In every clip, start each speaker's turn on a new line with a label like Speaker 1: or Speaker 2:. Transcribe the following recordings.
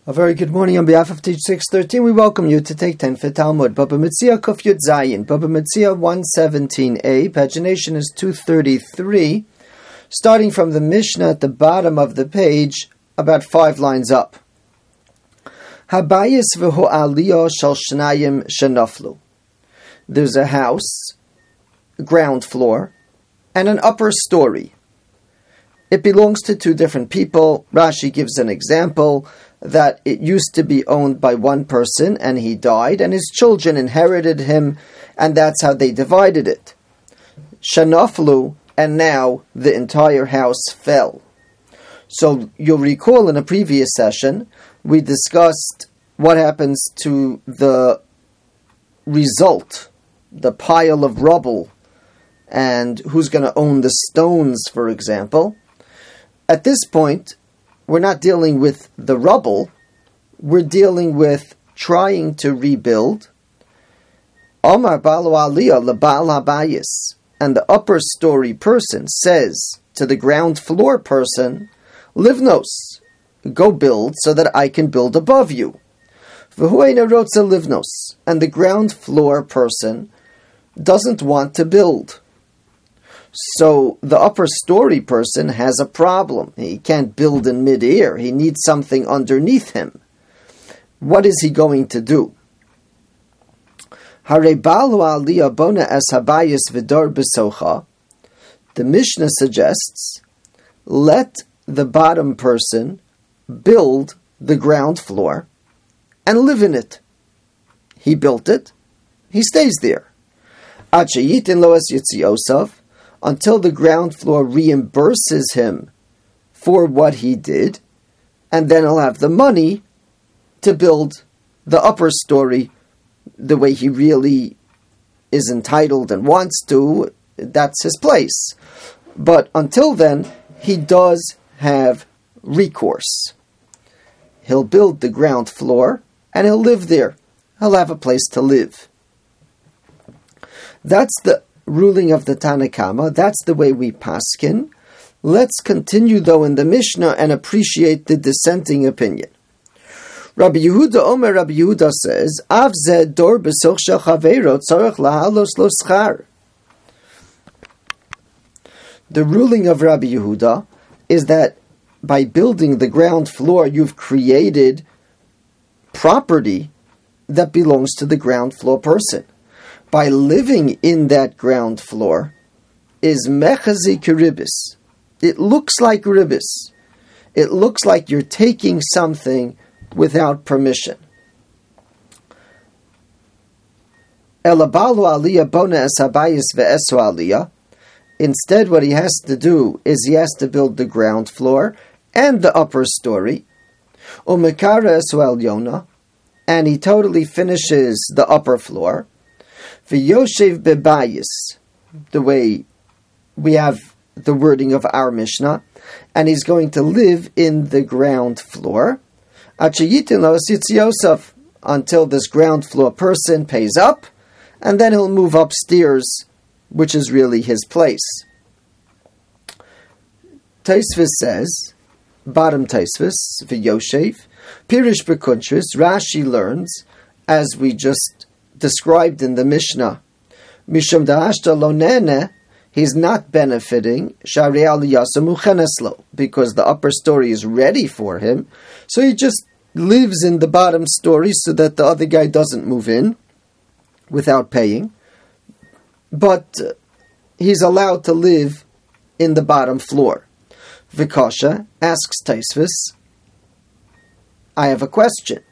Speaker 1: A very good morning on behalf of Teach 613. We welcome you to take 10 for Talmud. Baba Metzia Kuf Yud Zayin. Baba Metzia 117a. Pagination is 233. Starting from the Mishnah at the bottom of the page, about 5 lines up. Habayis v'hu aliyah shal shnayim shenaflu. There's a house, ground floor, and an upper story. It belongs to 2 different people. Rashi gives an example that it used to be owned by one person and he died and his children inherited him and that's how they divided it. Shanaflu, and now the entire house fell. So you'll recall in a previous session we discussed what happens to the result, the pile of rubble, and who's going to own the stones, for example. At this point, we're not dealing with the rubble, we're dealing with trying to rebuild. Omar Balu Aliyah Lebal Habayis, and the upper story person says to the ground floor person, Livnos, go build so that I can build above you. V'hueina rotza livnos, and the ground floor person doesn't want to build. So the upper story person has a problem. He can't build in mid-air. He needs something underneath him. What is he going to do? The Mishnah suggests, let the bottom person build the ground floor and live in it. He built it. He stays there. Until the ground floor reimburses him for what he did, and then he'll have the money to build the upper story the way he really is entitled and wants to. That's his place. But until then, he does have recourse. He'll build the ground floor, and he'll live there. He'll have a place to live. That's the ruling of the Tanna Kama. That's the way we paskin. Let's continue though in the Mishnah and appreciate the dissenting opinion. Rabbi Yehuda Omer Rabbi Yehuda says, Av zeh dor b'soch shel chaveiro tzarech lahalos lo schar. The ruling of Rabbi Yehuda is that by building the ground floor, you've created property that belongs to the ground floor person. By living in that ground floor is mechazi kiribis. It looks like ribis. It looks like you're taking something without permission. Elabalu aliyah bona es habayis ve'esu aliyah. Instead, what he has to do is he has to build the ground floor and the upper story. Umekara esu elyona, and he totally finishes the upper floor. V'yoshev bebayis, the way we have the wording of our Mishnah, and he's going to live in the ground floor until this ground floor person pays up, and then he'll move upstairs, which is really his place. Taisvis says, bottom Taisvis, v'yoshev, Pirish Bekuntris, Rashi learns, as we just described in the Mishnah, Mishum da'ashta lo nene, he's not benefiting, Shari aliyasa mucheneslo, because the upper story is ready for him, so he just lives in the bottom story so that the other guy doesn't move in without paying, but he's allowed to live in the bottom floor. Vikasha asks Taisvis, I have a question.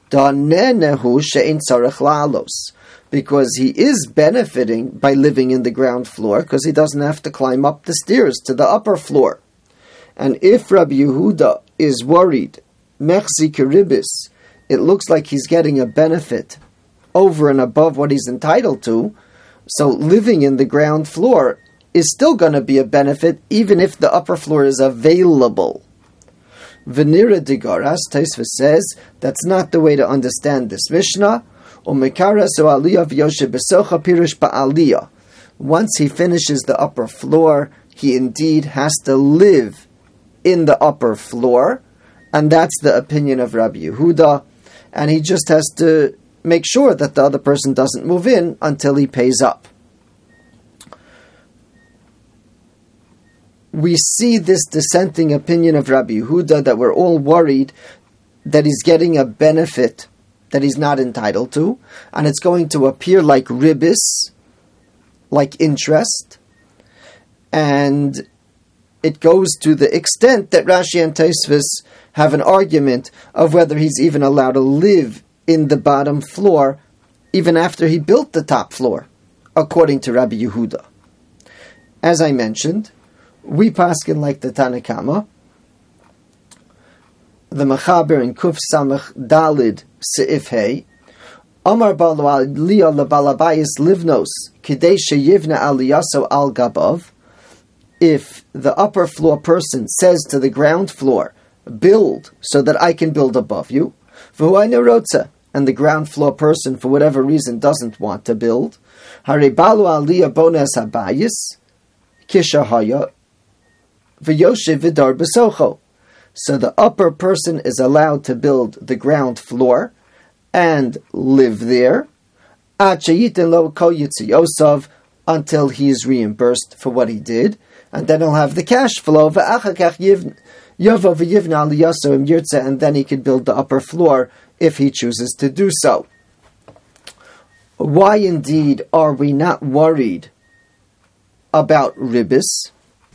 Speaker 1: Because he is benefiting by living in the ground floor, because he doesn't have to climb up the stairs to the upper floor. And if Rabbi Yehuda is worried, mechzi kiribis, it looks like he's getting a benefit over and above what he's entitled to, so living in the ground floor is still going to be a benefit, even if the upper floor is available. Venira Digaras, Taisva says, that's not the way to understand this Mishnah. Once he finishes the upper floor, he indeed has to live in the upper floor, And that's the opinion of Rabbi Yehuda, and he just has to make sure that the other person doesn't move in until he pays up. We see this dissenting opinion of Rabbi Yehuda that we're all worried that he's getting a benefit that he's not entitled to, and it's going to appear like ribis, like interest, and it goes to the extent that Rashi and Tosfos have an argument of whether he's even allowed to live in the bottom floor even after he built the top floor, according to Rabbi Yehuda. As I mentioned, we paskin like the Tanna Kama. The Mechaber in Kuf Samach Dalid Seif Hey, Amar Balu Aliyah LeBalabayis Livnos Kidei Sheyivna Aliyaso Al Gabav. If the upper floor person says to the ground floor, build so that I can build above you, and the ground floor person for whatever reason doesn't want to build, Haribalu Aliyah Bones Habayis Kishahaya V'yoshev Vidar Besocho. So the upper person is allowed to build the ground floor and live there until he is reimbursed for what he did, and then he'll have the cash flow, and then he can build the upper floor if he chooses to do so. Why indeed are we not worried about ribis?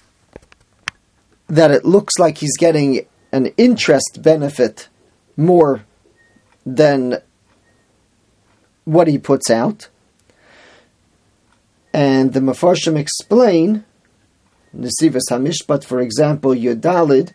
Speaker 1: That it looks like he's getting an interest benefit more than what he puts out. And the Mefarshim explain, Nesivas HaMishpat, for example, Yudalid,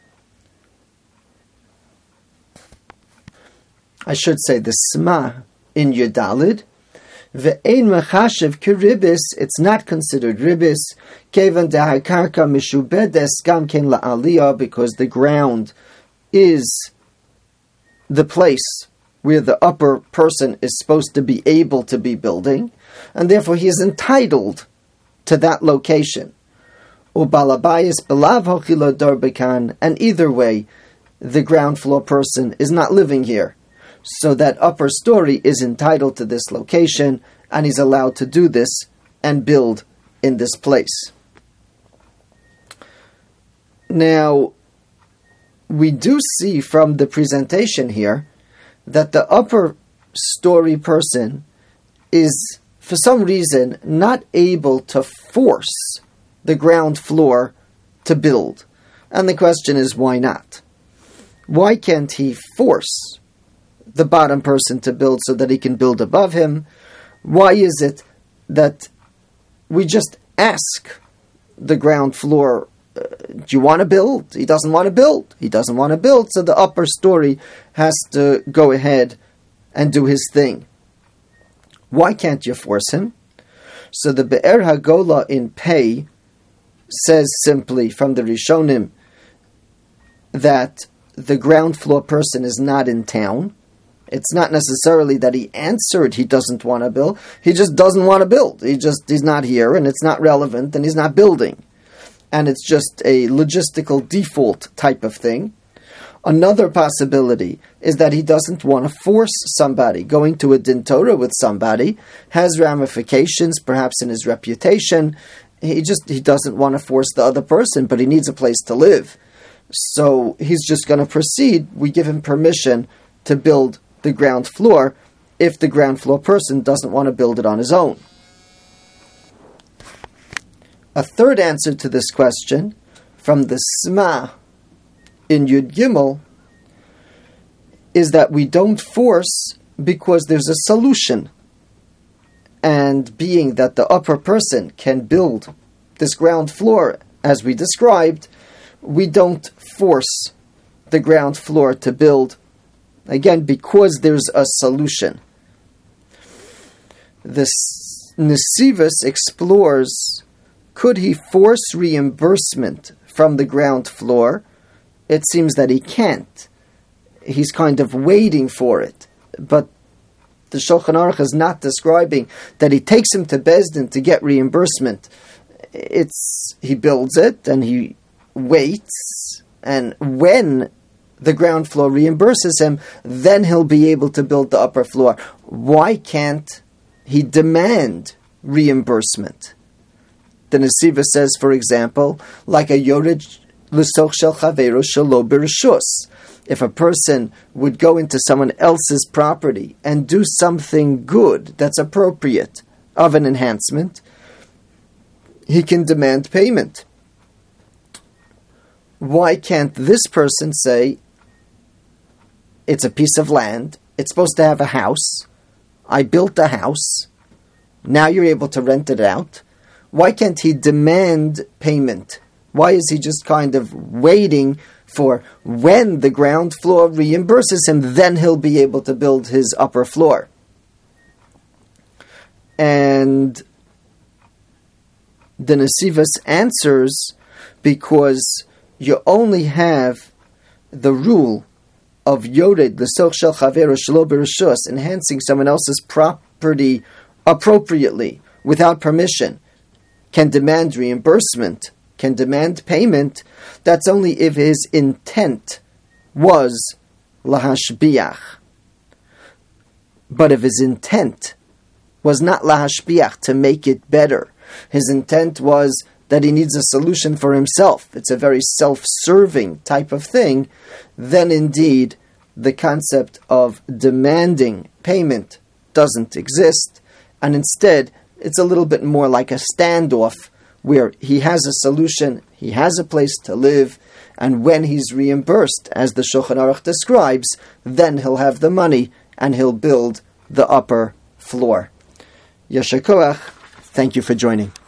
Speaker 1: I should say the Sma in Yudalid, Ve'ein mechashev kiribis, it's not considered ribis, kevan dehakarka mishubedes gam ken la'aliyah, because the ground is the place where the upper person is supposed to be able to be building, and therefore he is entitled to that location. Ubalabayis belav hochilo dorbekan, and either way, the ground floor person is not living here. So that upper story is entitled to this location, and he's allowed to do this and build in this place. Now, we do see from the presentation here that the upper story person is, for some reason, not able to force the ground floor to build. And the question is, why not? Why can't he force the bottom person to build so that he can build above him? Why is it that we just ask the ground floor, do you want to build? He doesn't want to build. He doesn't want to build, so the upper story has to go ahead and do his thing. Why can't you force him? So the Be'er HaGola in Pei says simply from the Rishonim that the ground floor person is not in town. It's not necessarily that he answered he doesn't want to build. He just doesn't want to build. He's not here, and it's not relevant, and he's not building. And it's just a logistical default type of thing. Another possibility is that he doesn't want to force somebody. Going to a din Torah with somebody has ramifications, perhaps in his reputation. He doesn't want to force the other person, but he needs a place to live. So he's just going to proceed. We give him permission to build the ground floor if the ground floor person doesn't want to build it on his own. A third answer to this question from the Sma in Yud Gimel is that we don't force because there's a solution. And being that the upper person can build this ground floor as we described, we don't force the ground floor to build, again, because there's a solution. The Nesivos explores, could he force reimbursement from the ground floor? It seems that he can't. He's kind of waiting for it. But the Shulchan Aruch is not describing that he takes him to Beis Din to get reimbursement. He builds it and he waits, and when the ground floor reimburses him, then he'll be able to build the upper floor. Why can't he demand reimbursement? The Nesiva says, for example, like a yored l'soch shel chavero shelo b'reshus. If a person would go into someone else's property and do something good that's appropriate of an enhancement, he can demand payment. Why can't this person say, it's a piece of land, it's supposed to have a house, I built a house, now you're able to rent it out? Why can't he demand payment? Why is he just kind of waiting for when the ground floor reimburses him, then he'll be able to build his upper floor? And the Nesivos answers, because you only have the rule of Yored l'soch shel chavero shelo b'reshus, enhancing someone else's property appropriately, without permission, can demand reimbursement, can demand payment. That's only if his intent was lahashbiach. But if his intent was not lahashbiach, to make it better, his intent was that he needs a solution for himself, it's a very self-serving type of thing, then indeed the concept of demanding payment doesn't exist, and instead it's a little bit more like a standoff, where he has a solution, he has a place to live, and when he's reimbursed, as the Shulchan Aruch describes, then he'll have the money and he'll build the upper floor. Yasher Koach, thank you for joining.